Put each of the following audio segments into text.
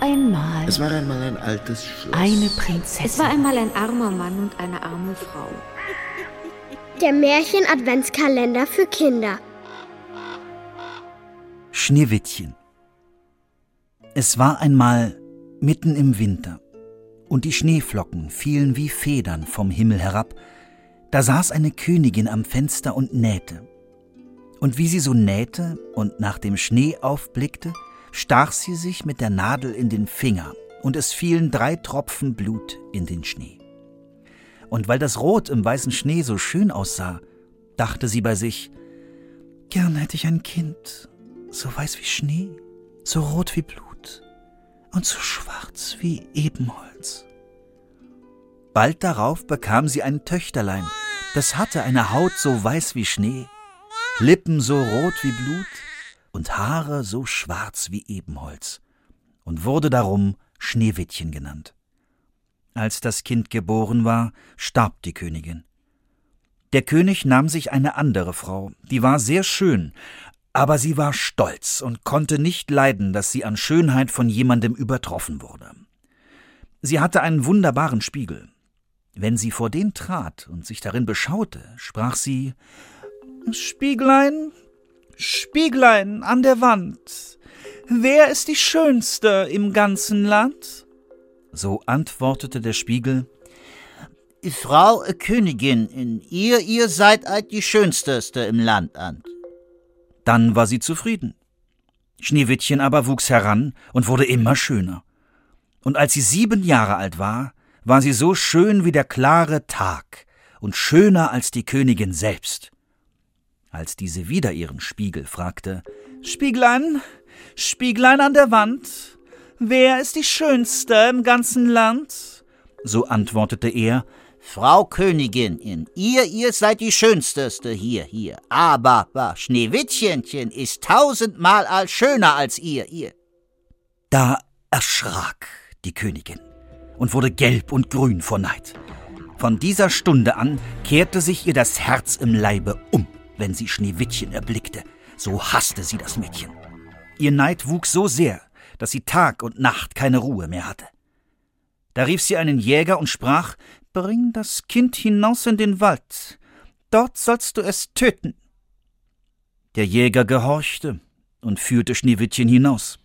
einmal Es war einmal ein altes Schloss. eine Prinzessin. Es war einmal ein armer Mann und eine arme Frau. Der Märchen-Adventskalender für Kinder. Schneewittchen. Es war einmal mitten im Winter und die Schneeflocken fielen wie Federn vom Himmel herab. Da saß eine Königin am Fenster und nähte. Und wie sie so nähte und nach dem Schnee aufblickte, stach sie sich mit der Nadel in den Finger und es fielen 3 Tropfen Blut in den Schnee. Und weil das Rot im weißen Schnee so schön aussah, dachte sie bei sich, gern hätte ich ein Kind, so weiß wie Schnee, so rot wie Blut und so schwarz wie Ebenholz. Bald darauf bekam sie ein Töchterlein, das hatte eine Haut so weiß wie Schnee, Lippen so rot wie Blut und Haare so schwarz wie Ebenholz und wurde darum Schneewittchen genannt. Als das Kind geboren war, starb die Königin. Der König nahm sich eine andere Frau, die war sehr schön, aber sie war stolz und konnte nicht leiden, dass sie an Schönheit von jemandem übertroffen wurde. Sie hatte einen wunderbaren Spiegel. Wenn sie vor den trat und sich darin beschaute, sprach sie: »Spieglein, Spieglein an der Wand, wer ist die Schönste im ganzen Land?« So antwortete der Spiegel: »Frau Königin, ihr seid die Schönsteste im Land an.« Dann war sie zufrieden. Schneewittchen aber wuchs heran und wurde immer schöner. Und als sie 7 Jahre alt war sie so schön wie der klare Tag und schöner als die Königin selbst. Als diese wieder ihren Spiegel fragte: »Spieglein, Spieglein an der Wand, wer ist die Schönste im ganzen Land?« So antwortete er: »Frau Königin, ihr seid die Schönsteste hier. Aber Schneewittchenchen ist 1000-mal als schöner als ihr.« Da erschrak die Königin und wurde gelb und grün vor Neid. Von dieser Stunde an kehrte sich ihr das Herz im Leibe um, wenn sie Schneewittchen erblickte. So hasste sie das Mädchen. Ihr Neid wuchs so sehr, dass sie Tag und Nacht keine Ruhe mehr hatte. Da rief sie einen Jäger und sprach: »Bring das Kind hinaus in den Wald, dort sollst du es töten.« Der Jäger gehorchte und führte Schneewittchen hinaus.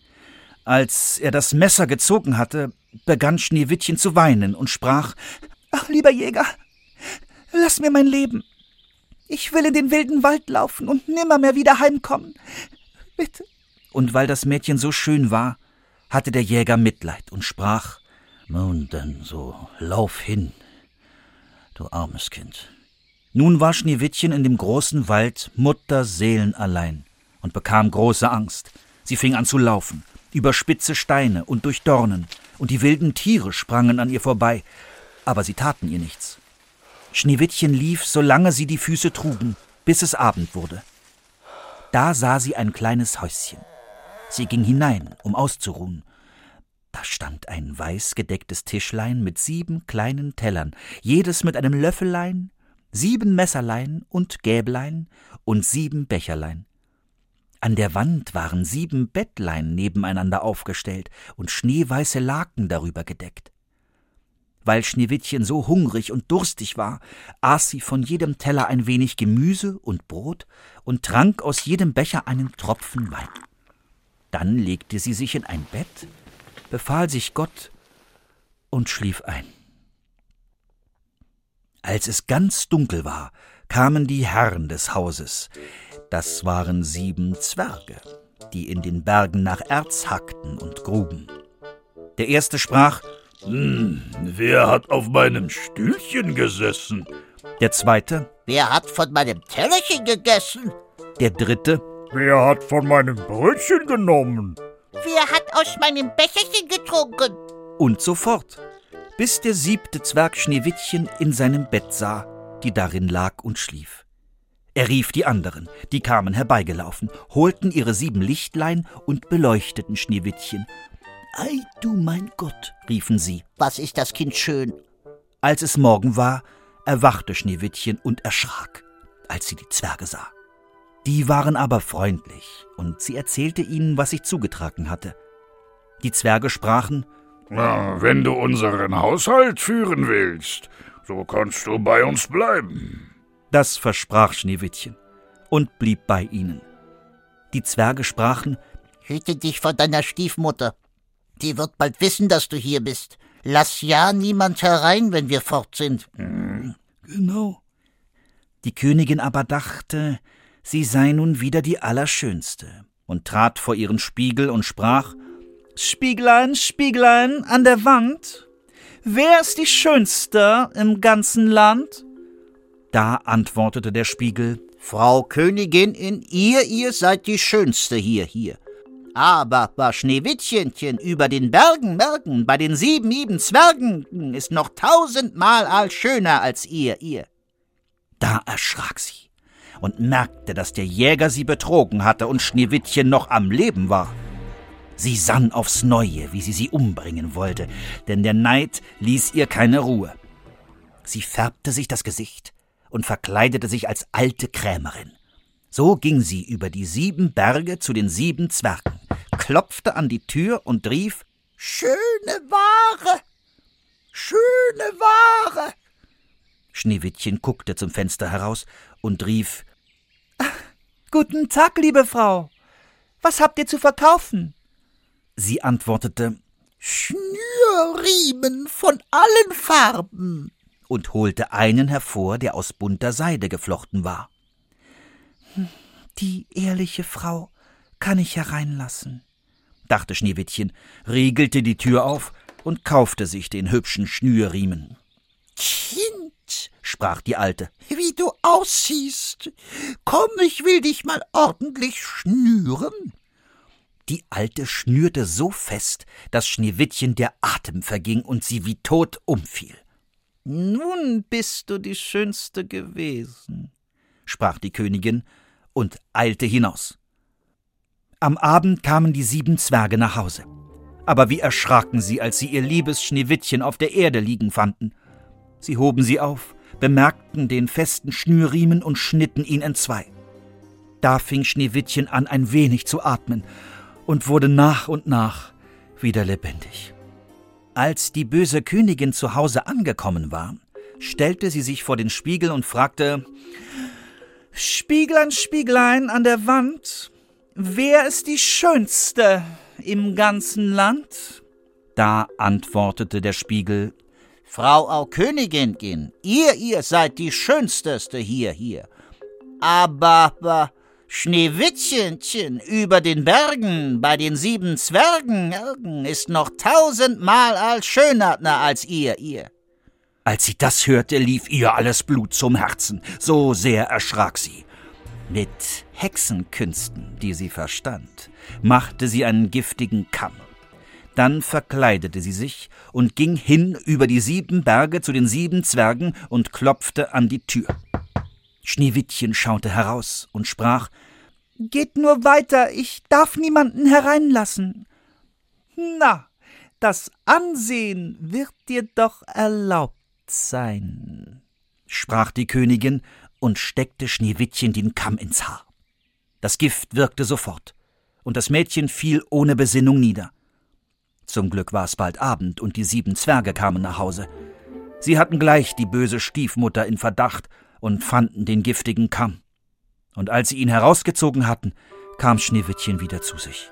Als er das Messer gezogen hatte, begann Schneewittchen zu weinen und sprach: »Ach, lieber Jäger, lass mir mein Leben. Ich will in den wilden Wald laufen und nimmermehr wieder heimkommen. Bitte.« Und weil das Mädchen so schön war, hatte der Jäger Mitleid und sprach: »Nun denn, so lauf hin, du armes Kind.« Nun war Schneewittchen in dem großen Wald mutterseelenallein und bekam große Angst. Sie fing an zu laufen, über spitze Steine und durch Dornen, und die wilden Tiere sprangen an ihr vorbei, aber sie taten ihr nichts. Schneewittchen lief, solange sie die Füße trugen, bis es Abend wurde. Da sah sie ein kleines Häuschen. Sie ging hinein, um auszuruhen. Da stand ein weiß gedecktes Tischlein mit 7 kleinen Tellern, jedes mit einem Löffelein, 7 Messerlein und Gäblein und 7 Becherlein. An der Wand waren 7 Bettlein nebeneinander aufgestellt und schneeweiße Laken darüber gedeckt. Weil Schneewittchen so hungrig und durstig war, aß sie von jedem Teller ein wenig Gemüse und Brot und trank aus jedem Becher einen Tropfen Wein. Dann legte sie sich in ein Bett, befahl sich Gott und schlief ein. Als es ganz dunkel war, kamen die Herren des Hauses. Das waren 7 Zwerge, die in den Bergen nach Erz hackten und gruben. Der erste sprach: »Wer hat auf meinem Stühlchen gesessen?« Der zweite: »Wer hat von meinem Tellerchen gegessen?« Der dritte: »Wer hat von meinem Brötchen genommen?« »Wer hat aus meinem Becherchen getrunken?« Und so fort, bis der 7. Zwerg Schneewittchen in seinem Bett sah, die darin lag und schlief. Er rief die anderen, die kamen herbeigelaufen, holten ihre 7 Lichtlein und beleuchteten Schneewittchen. »Ei, du mein Gott«, riefen sie, »was ist das Kind schön!« Als es Morgen war, erwachte Schneewittchen und erschrak, als sie die Zwerge sah. Die waren aber freundlich, und sie erzählte ihnen, was sich zugetragen hatte. Die Zwerge sprachen: Wenn du unseren Haushalt führen willst, so kannst du bei uns bleiben. Das versprach Schneewittchen und blieb bei ihnen. Die Zwerge sprachen: Hüte dich vor deiner Stiefmutter. Die wird bald wissen, dass du hier bist. Lass ja niemand herein, wenn wir fort sind. Genau. Die Königin aber dachte, sie sei nun wieder die Allerschönste und trat vor ihren Spiegel und sprach: Spieglein, Spieglein an der Wand, wer ist die Schönste im ganzen Land? Da antwortete der Spiegel: Frau Königin, ihr seid die Schönste hier. Aber bei Schneewittchenchen über den Bergen, bei den 7 Zwergen, ist noch 1000-mal als schöner als ihr. Da erschrak sie und merkte, dass der Jäger sie betrogen hatte und Schneewittchen noch am Leben war. Sie sann aufs Neue, wie sie umbringen wollte, denn der Neid ließ ihr keine Ruhe. Sie färbte sich das Gesicht und verkleidete sich als alte Krämerin. So ging sie über die 7 Berge zu den 7 Zwergen, klopfte an die Tür und rief: Schöne Ware! Schöne Ware! Schneewittchen guckte zum Fenster heraus und rief: Guten Tag, liebe Frau. Was habt ihr zu verkaufen? Sie antwortete: Schnürriemen von allen Farben, und holte einen hervor, der aus bunter Seide geflochten war. Die ehrliche Frau kann ich hereinlassen, dachte Schneewittchen, riegelte die Tür auf und kaufte sich den hübschen Schnürriemen. Kind, sprach die Alte, wie du aussiehst. Komm, ich will dich mal ordentlich schnüren. Die Alte schnürte so fest, dass Schneewittchen der Atem verging und sie wie tot umfiel. »Nun bist du die Schönste gewesen«, sprach die Königin und eilte hinaus. Am Abend kamen die 7 Zwerge nach Hause. Aber wie erschraken sie, als sie ihr liebes Schneewittchen auf der Erde liegen fanden. Sie hoben sie auf, bemerkten den festen Schnürriemen und schnitten ihn entzwei. Da fing Schneewittchen an, ein wenig zu atmen und wurde nach und nach wieder lebendig. Als die böse Königin zu Hause angekommen war, stellte sie sich vor den Spiegel und fragte: Spieglein, Spieglein an der Wand, wer ist die Schönste im ganzen Land? Da antwortete der Spiegel: Frau Königin, ihr seid die Schönsteste hier. Aber Schneewittchenchen über den Bergen, bei den 7 Zwergen, ist noch 1000-mal als schöner als ihr. Als sie das hörte, lief ihr alles Blut zum Herzen, so sehr erschrak sie. Mit Hexenkünsten, die sie verstand, machte sie einen giftigen Kamm. Dann verkleidete sie sich und ging hin über die 7 Berge zu den 7 Zwergen und klopfte an die Tür. Schneewittchen schaute heraus und sprach: »Geht nur weiter, ich darf niemanden hereinlassen.« »Na, das Ansehen wird dir doch erlaubt sein«, sprach die Königin und steckte Schneewittchen den Kamm ins Haar. Das Gift wirkte sofort, und das Mädchen fiel ohne Besinnung nieder. Zum Glück war es bald Abend, und die 7 Zwerge kamen nach Hause. Sie hatten gleich die böse Stiefmutter in Verdacht und fanden den giftigen Kamm. Und als sie ihn herausgezogen hatten, kam Schneewittchen wieder zu sich.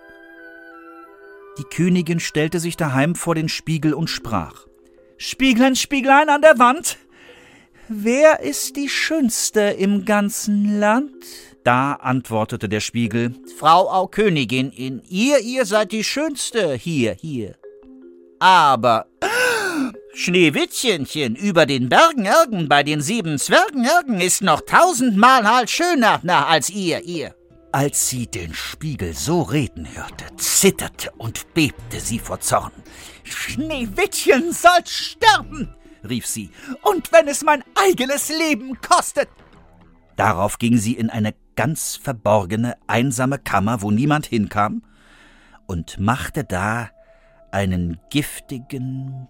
Die Königin stellte sich daheim vor den Spiegel und sprach: Spieglein, Spieglein an der Wand, wer ist die Schönste im ganzen Land? Da antwortete der Spiegel: Frau Königin, ihr seid die Schönste hier. Aber Schneewittchenchen über den Bergen, bei den 7 Zwergen, ist noch 1000-mal halt schöner als ihr. Als sie den Spiegel so reden hörte, zitterte und bebte sie vor Zorn. »Schneewittchen soll sterben«, rief sie, »und wenn es mein eigenes Leben kostet!« Darauf ging sie in eine ganz verborgene, einsame Kammer, wo niemand hinkam, und machte da einen giftigen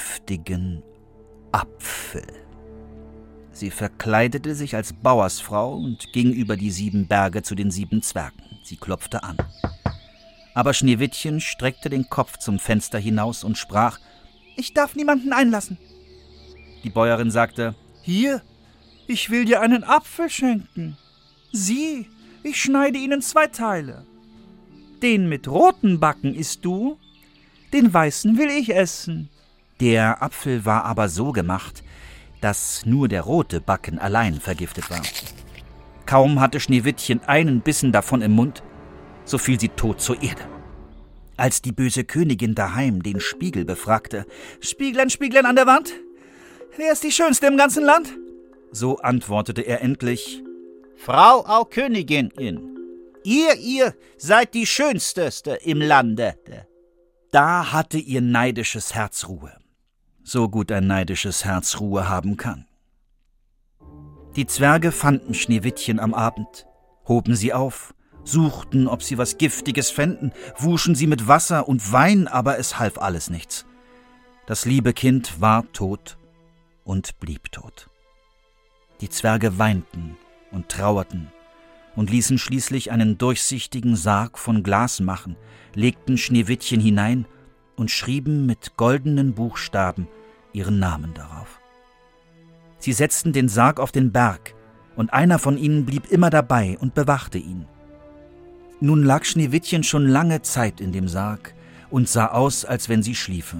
Apfel. Sie verkleidete sich als Bauersfrau und ging über die 7 Berge zu den 7 Zwergen. Sie klopfte an. Aber Schneewittchen streckte den Kopf zum Fenster hinaus und sprach: »Ich darf niemanden einlassen.« Die Bäuerin sagte: »Hier, ich will dir einen Apfel schenken. Sieh, ich schneide ihn in 2 Teile. Den mit roten Backen isst du, den weißen will ich essen.« Der Apfel war aber so gemacht, dass nur der rote Backen allein vergiftet war. Kaum hatte Schneewittchen einen Bissen davon im Mund, so fiel sie tot zur Erde. Als die böse Königin daheim den Spiegel befragte: »Spieglein, Spieglein an der Wand, wer ist die Schönste im ganzen Land?« So antwortete er endlich: »Frau au Königin, ihr seid die Schönsteste im Lande.« Da hatte ihr neidisches Herz Ruhe, so gut ein neidisches Herz Ruhe haben kann. Die Zwerge fanden Schneewittchen am Abend, hoben sie auf, suchten, ob sie was Giftiges fänden, wuschen sie mit Wasser und Wein, aber es half alles nichts. Das liebe Kind war tot und blieb tot. Die Zwerge weinten und trauerten und ließen schließlich einen durchsichtigen Sarg von Glas machen, legten Schneewittchen hinein und schrieben mit goldenen Buchstaben ihren Namen darauf. Sie setzten den Sarg auf den Berg, und einer von ihnen blieb immer dabei und bewachte ihn. Nun lag Schneewittchen schon lange Zeit in dem Sarg und sah aus, als wenn sie schliefe.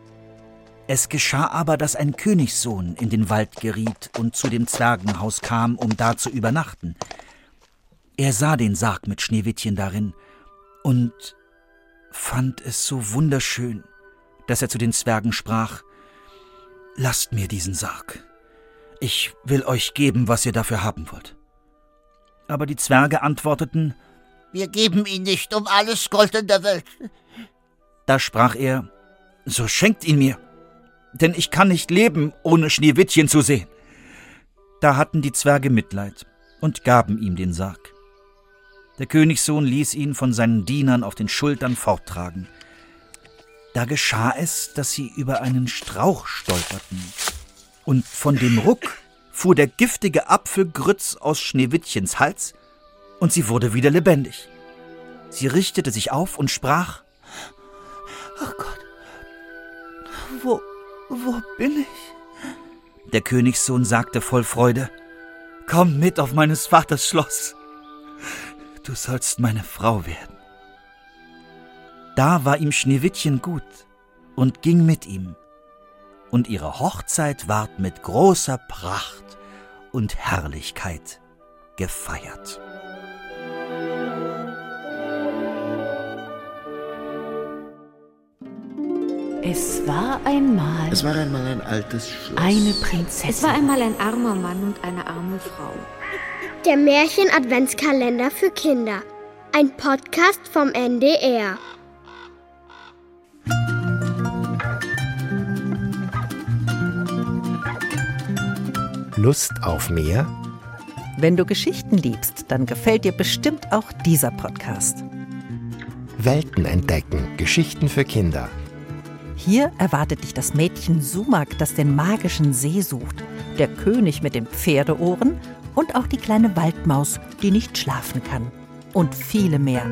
Es geschah aber, dass ein Königssohn in den Wald geriet und zu dem Zwergenhaus kam, um da zu übernachten. Er sah den Sarg mit Schneewittchen darin und fand es so wunderschön, dass er zu den Zwergen sprach: »Lasst mir diesen Sarg. Ich will euch geben, was ihr dafür haben wollt.« Aber die Zwerge antworteten: »Wir geben ihn nicht um alles Gold in der Welt.« Da sprach er: »So schenkt ihn mir, denn ich kann nicht leben, ohne Schneewittchen zu sehen.« Da hatten die Zwerge Mitleid und gaben ihm den Sarg. Der Königssohn ließ ihn von seinen Dienern auf den Schultern forttragen. Da geschah es, dass sie über einen Strauch stolperten, und von dem Ruck fuhr der giftige Apfelgrütz aus Schneewittchens Hals, und sie wurde wieder lebendig. Sie richtete sich auf und sprach: »Ach Gott, wo bin ich?« Der Königssohn sagte voll Freude: »Komm mit auf meines Vaters Schloss. Du sollst meine Frau werden.« Da war ihm Schneewittchen gut und ging mit ihm, und ihre Hochzeit ward mit großer Pracht und Herrlichkeit gefeiert. Es war einmal ein altes Schloss. eine Prinzessin. Es war einmal ein armer Mann und eine arme Frau. Der Märchen-Adventskalender für Kinder. Ein Podcast vom NDR. Lust auf mehr? Wenn du Geschichten liebst, dann gefällt dir bestimmt auch dieser Podcast. Welten entdecken. Geschichten für Kinder. Hier erwartet dich das Mädchen Sumak, das den magischen See sucht, der König mit den Pferdeohren und auch die kleine Waldmaus, die nicht schlafen kann. Und viele mehr.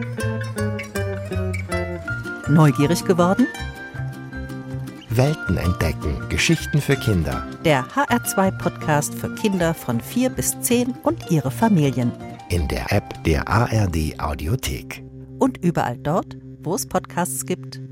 Neugierig geworden? Welten entdecken. Geschichten für Kinder. Der HR2-Podcast für Kinder von 4 bis 10 und ihre Familien. In der App der ARD Audiothek. Und überall dort, wo es Podcasts gibt.